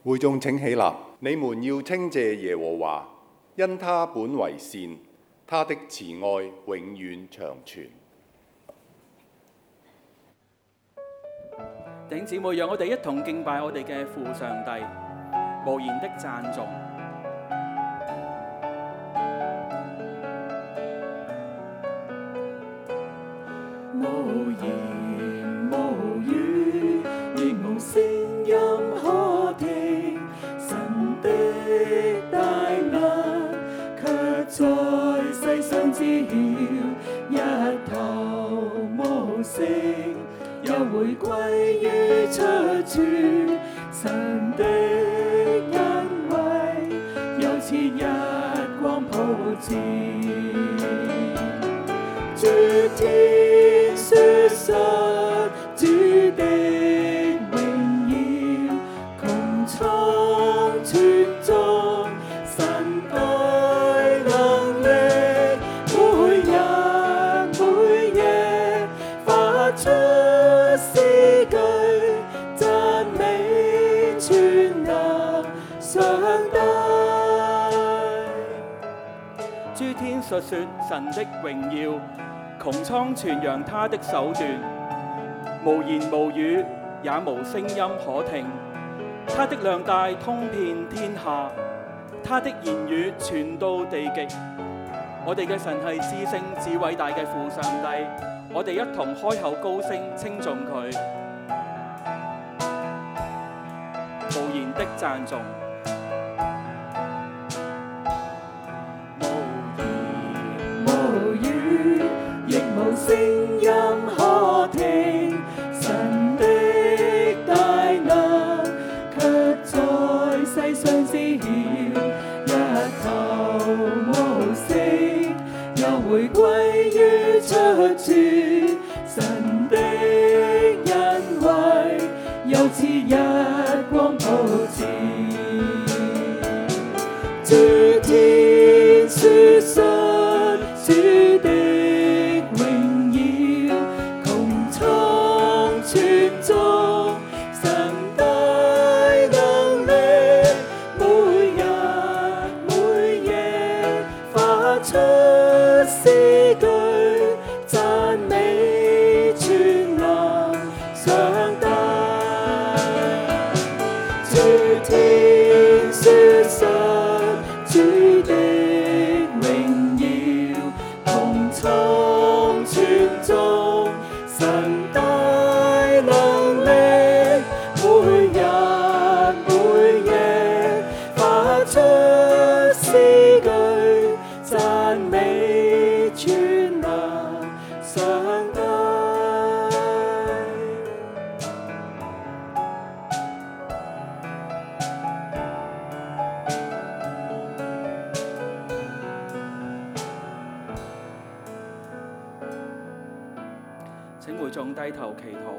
會眾請起立，你們要稱謝耶和華，因他本為善，他的慈愛永遠長存。 弟兄姊妹，讓我哋一同敬拜我哋嘅父上帝，無言的讚頌。 無言無語，亦無聲音可聽，神的大能卻在世上知曉，一頭無聲，又回歸於出處，神的恩惠又似日光普照，諸天説述主的榮耀，穹蒼傳頌神大能力，每日每夜發出詩句，讚美全能上帝。 諸天述說神的榮耀，穹蒼傳揚他的手段，無言無語，也無聲音可聽。他的量大通遍天下，他的言語傳到地極。我哋嘅神係至聖至偉大嘅父上帝，我哋一同開口高聲稱頌佢，無言的讚頌。 亦無聲音可聽，神的大能卻在世上知曉，一頭無聲，又回歸於出處，神的恩惠又似日光普照，諸天説述主的榮耀，穹蒼傳頌神大能力，每日每夜發出詩句，讚美全能上帝，諸天説述主的神大能力，每日每夜發出詩句，讚美全能上帝。 請會眾低頭祈禱。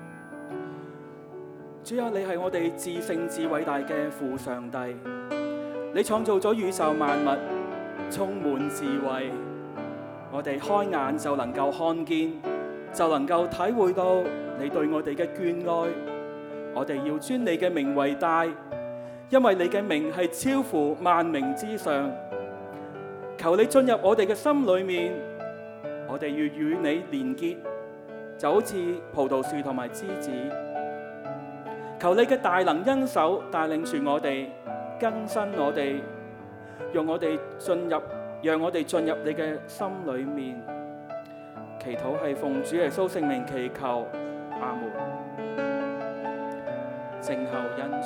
主啊，你係我哋至聖至偉大嘅父上帝，你創造咗宇宙萬物，充滿智慧。我哋開眼就能夠看見，就能夠體會到你對我哋嘅眷愛。我哋要尊你嘅名為大，因為你嘅名係超乎萬名之上。求你進入我哋嘅心裏面，我哋要與你連結，就好似葡萄樹同埋枝子。求你嘅大能恩手帶領住我哋，更新我哋，讓我哋進入你嘅心裏面。祈禱係奉主耶穌聖名祈求，阿門。靜候恩主。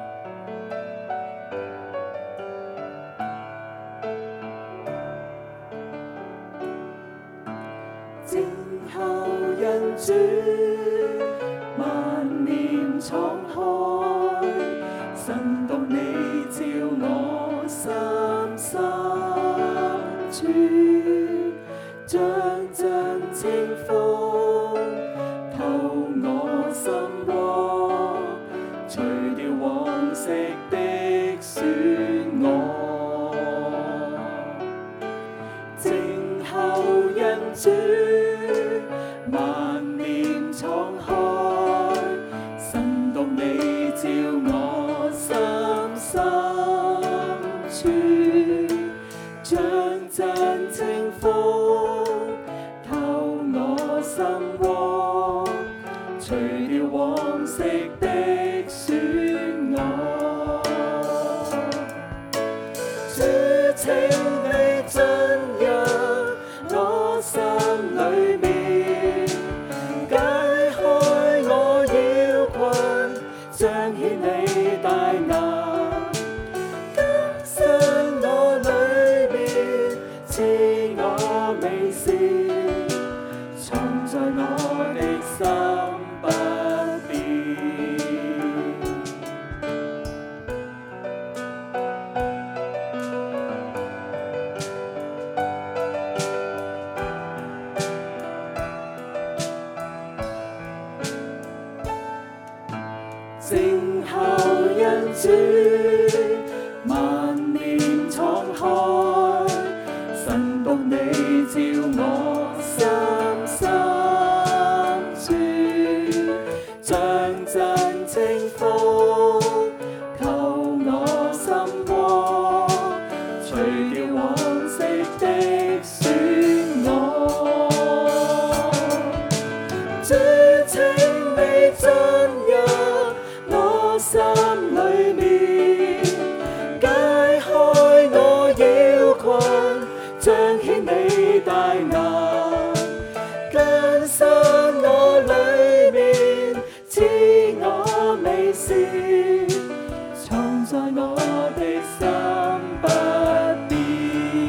靜候恩主，萬念敞開，神獨你照我心深處，將真清風透我心窩，除掉往昔的酸我，靜候恩主，萬念敞開，神獨你照我心福，透我心窩，除掉往昔的損我。主，請你進入我心裏面，解開我擾困，彰顯你大能，更新我裏面，賜我美善，藏在我的心不變。靜候因主萬年敞開，神獨你照我心深處，像陣清風透我心窩，除掉往昔的損我。主，請你進入我心裏面，解開我擾困，彰顯你大能，更新我裏面，賜我美善，藏在我的心不變。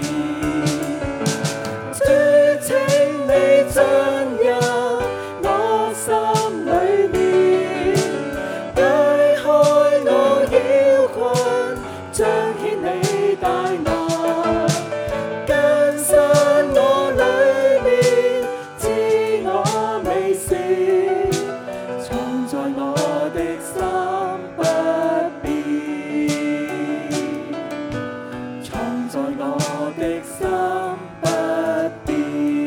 主，請你進入我心裏面，解開我擾困，彰顯你大能，更新我裏面，賜我美善，藏在我的心不變，藏在我的心不變。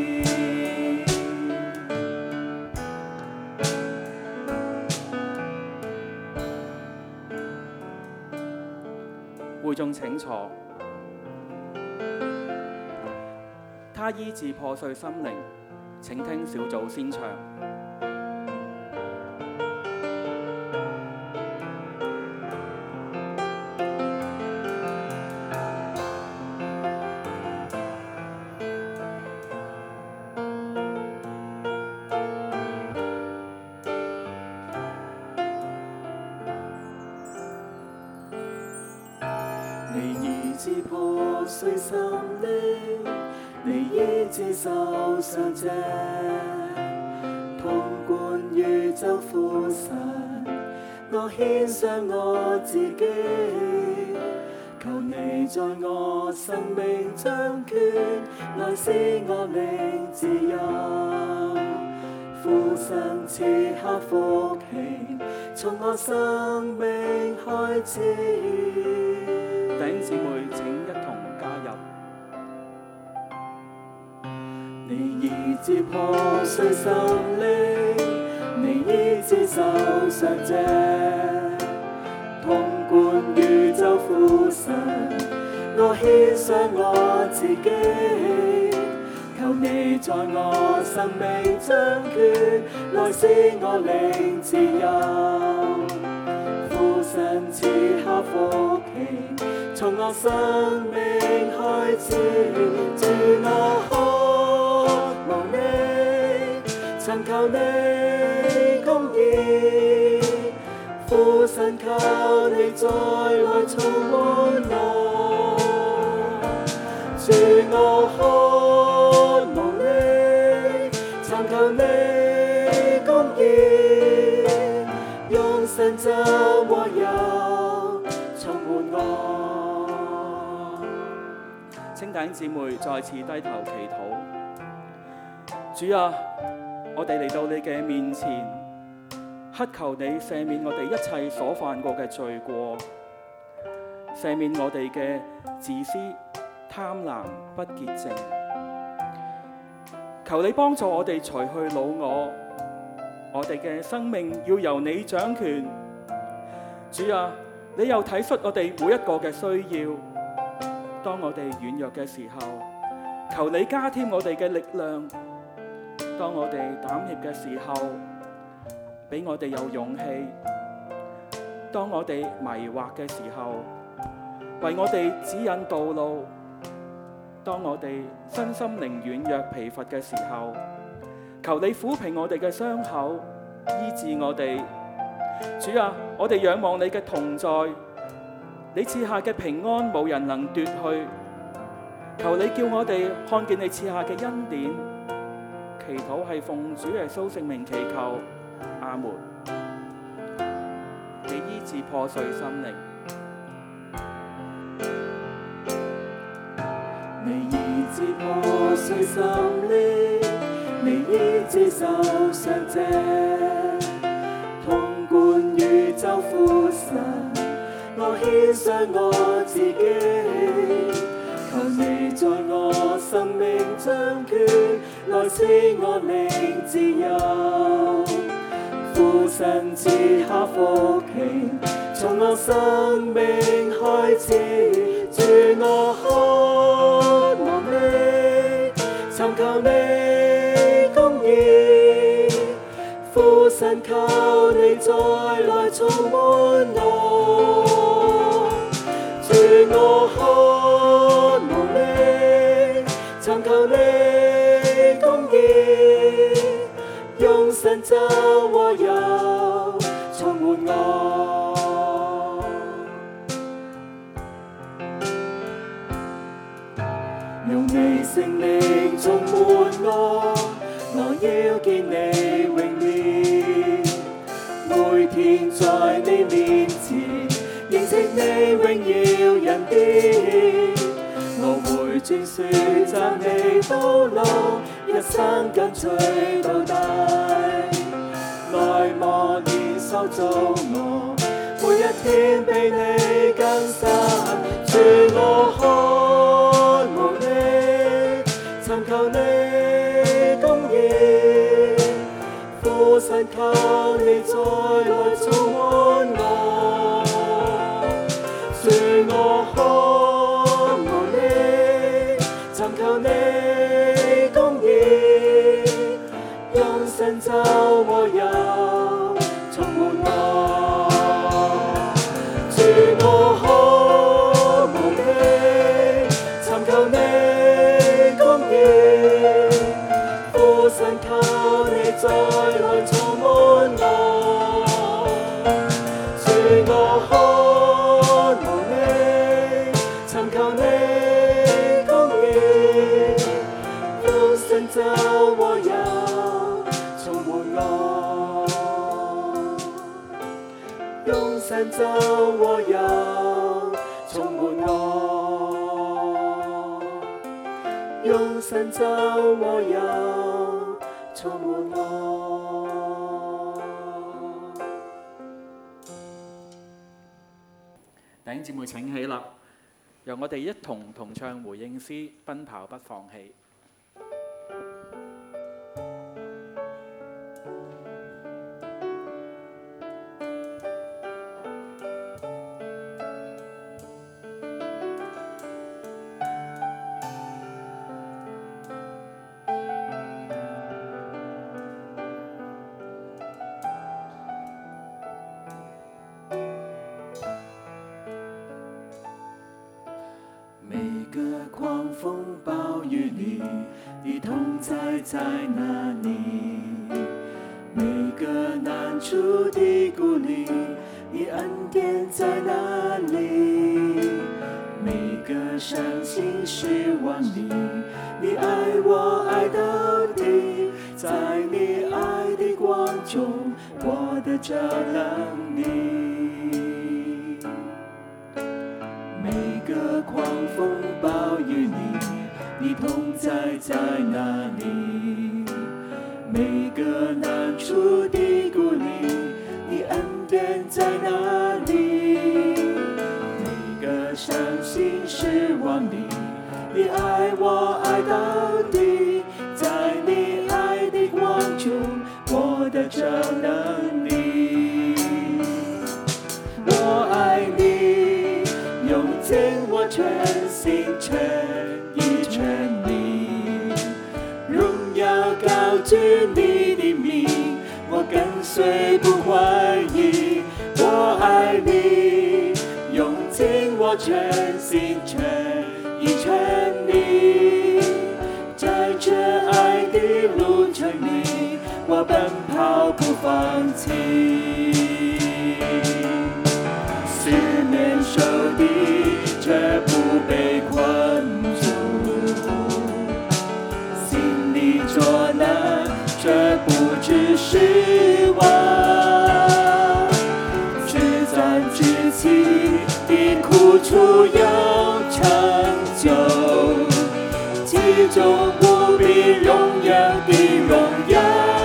會眾請坐。他醫治破碎心靈，請聽小組先唱。 你醫治破碎心靈，你醫治受傷者，統管宇宙父神，我獻上我自己，求你在我生命掌權，來使我靈自由，父神賜下福氣，從我生命開始。 弟兄姊妹請一同加入。 你醫治破碎心靈，你醫治受傷者，統管宇宙父神，我獻上我自己，求你在我生命掌權，來使我靈自由，父神賜下福氣，從我生命開始。主，我渴望你，尋求你公義，父神求你再來充滿我。主，我渴望你，尋求你公義，用神就和油充滿我。 請弟兄姊妹再次低頭祈禱。主啊，我哋嚟到你嘅面前，乞求你赦免我哋一切所犯過嘅罪過，赦免我哋嘅自私、貪婪、不潔淨。求你幫助我哋除去老我哋嘅生命要由你掌權。主啊，你又體恤我哋每一個嘅需要。當我哋軟弱嘅時候， 求你加添我哋嘅力量。當我哋膽怯嘅時候，俾我哋有勇氣；當我哋迷惑嘅時候，為我哋指引道路；當我哋身心靈軟弱疲乏嘅時候，求你撫平我哋嘅傷口，醫治我哋。主啊，我哋仰望你嘅同在，你賜下嘅平安無人能奪去。求你叫我哋看見你賜下嘅恩典。祈禱係奉主耶穌聖名祈求，阿門。你醫治破碎心靈， 你醫治破碎心靈，你醫治受傷者，統管宇宙父神，我獻上我自己。求你在我生命掌權，來賜我靈自由。父神賜下福氣，從我生命開始。主我渴望你，尋求你公義。父神求你再來充滿我。主我渴望你，尋求你公義，用神咒和油充滿我，用你聖靈充滿我，我要見你榮耀，每天在你面前認識你榮耀恩典，我會專說讚你到老，一生跟隨到底。來磨練塑造我，每一天被你更新。主我渴望你，尋求你公義，父神求你再來充滿我。主我渴望你，尋求你公義，用神咒和油充滿我。主我渴望你，尋求你公義，父神求你再來充滿我。主我渴望你，尋求你公義，用神咒和油充滿我，用神咒和油充滿我，用神咒和油充滿我。 弟兄姊妹請起立，讓我哋一同唱回應詩《奔跑不放棄》。 狂風暴雨裡，你同在在哪裡？每個難處的鼓勵，你恩典在哪裡？每個傷心失望裡，你愛我愛到底，在你愛的光中，我的着能力。每個狂風暴雨裡，你同在在哪裡？每個難處的鼓勵，你恩典在哪裡？每個傷心失望裡，你愛我愛到底，在你愛的光中，我的着能力。我愛你，用盡我全心全意全力， 随不怀疑。我爱你，用尽我全心全意全力，在这爱的路程里，我奔跑不放弃。四面受敌，却不被困住，心里作难，却不知失望。自战自弃的苦楚有成就，其中无比荣耀的荣耀。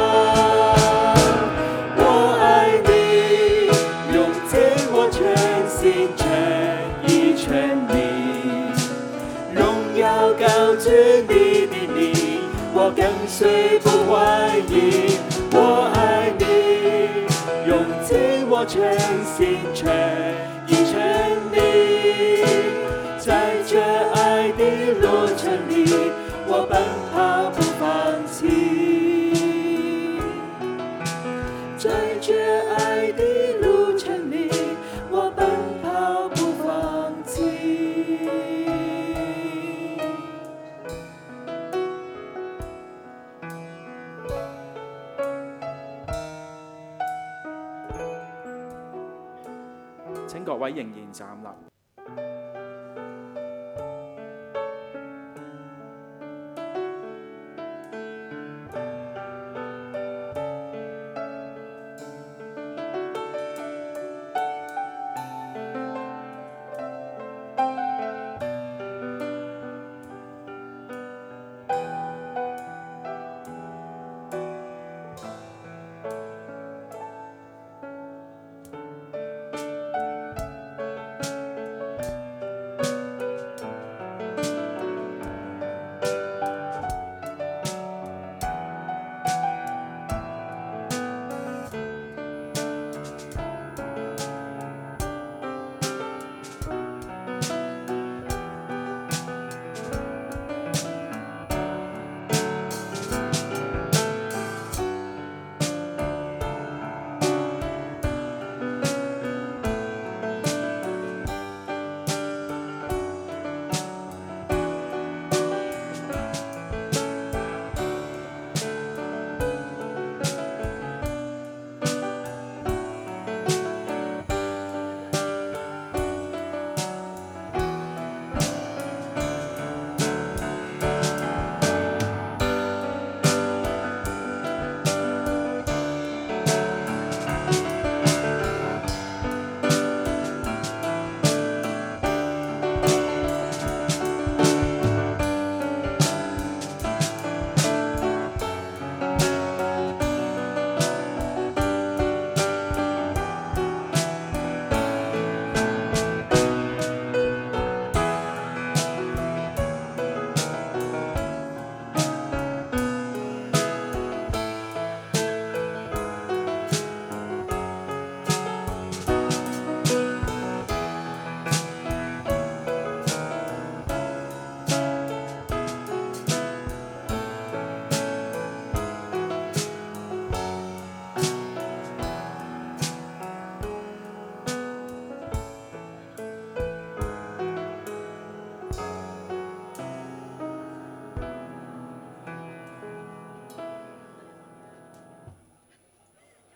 我爱你，用尽我全心全意全力，荣耀高举你的名，我跟随不怀疑。我爱你，用尽我全心全意全力，在这爱的路程里，我奔跑不放弃。在这爱的路程里，我奔跑不放弃。 請各位仍然站立。